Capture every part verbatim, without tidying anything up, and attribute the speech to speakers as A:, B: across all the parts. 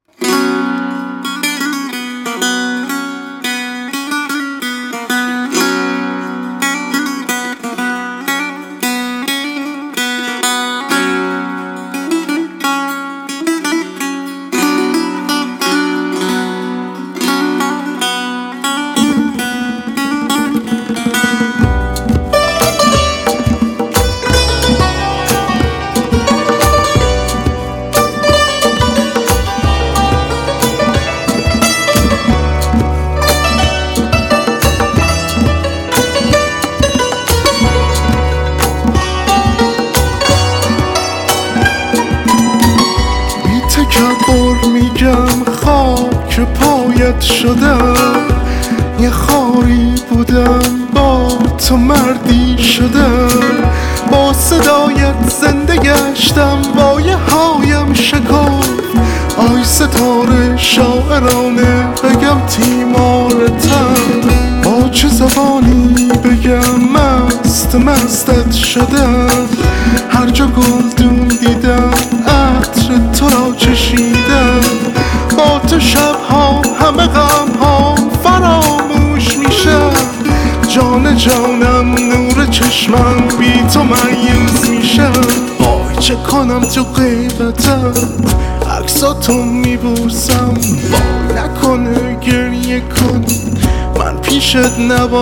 A: تکبر میگم خاک پایت شدم، یه خاری بودم با تو مردی شدم، با صدایت زنده گشتم وایه هایم شکافت. آی ستاره شاعرانه بگم تیمارتم، با چه زبانی بگم مست مستت شدم. هر جا گلدون دیدم عطر تو را چشیدم، با تو شبها همه غمها فراموش میشم. جان جانم نور چشمم بی تو مایوس میشم. وای چه کنم تو غیبتم عکساتو میبوسم، وای نکنه گریه کنی من پیشت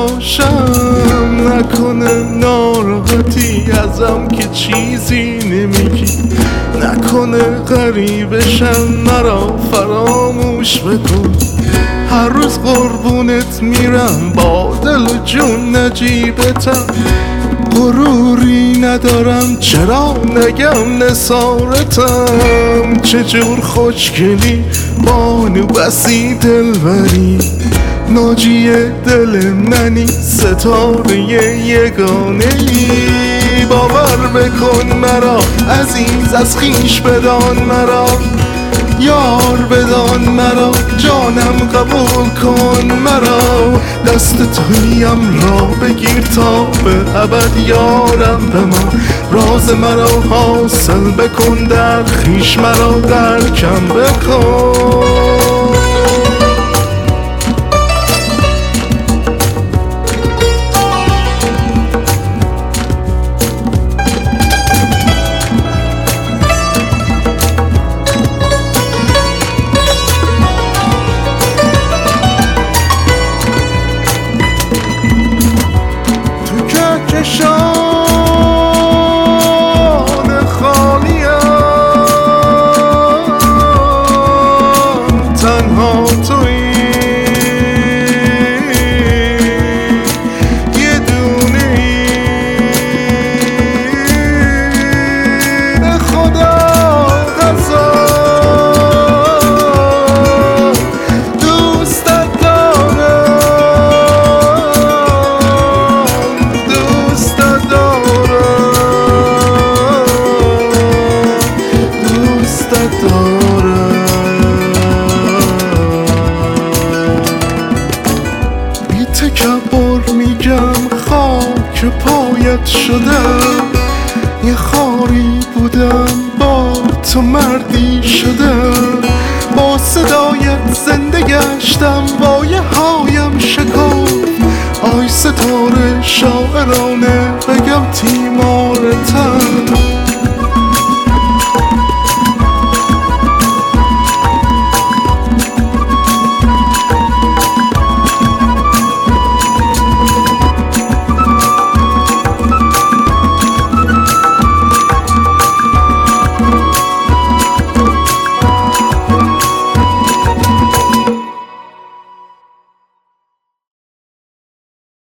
A: نباشم، نکنه ناراحتی ازم که چیزی نمیگی، نکنه غریبشم مرا فراموش بکن. هر روز قربونت میرم با دل و جون نجیبتم، غروری ندارم چرا نگم نثارتم. چجور خوشگلی بانو بسی دلبری، ناجی دل منی ستاره یگانه ای. باور بکن مرا عزیز از خویش بدان مرا، یار بدان مرا جانم قبول کن مرا. دست تویم را بگیر تا به ابد یارم بمان، راز مرا حاصل بکن در خویش مرا درکم بکن. چشان خالیم تنها تویی، یه دونه ای به خدا قضا. دوستت دارم دوستت دارم. بی تکبر میگم خاک پایت شدم، یه خاری بودم با تو مردی شدم، با صدایت زنده گشتم وایه هایم شکافت. آی ستاره شاعرانه بگم تیمارتم.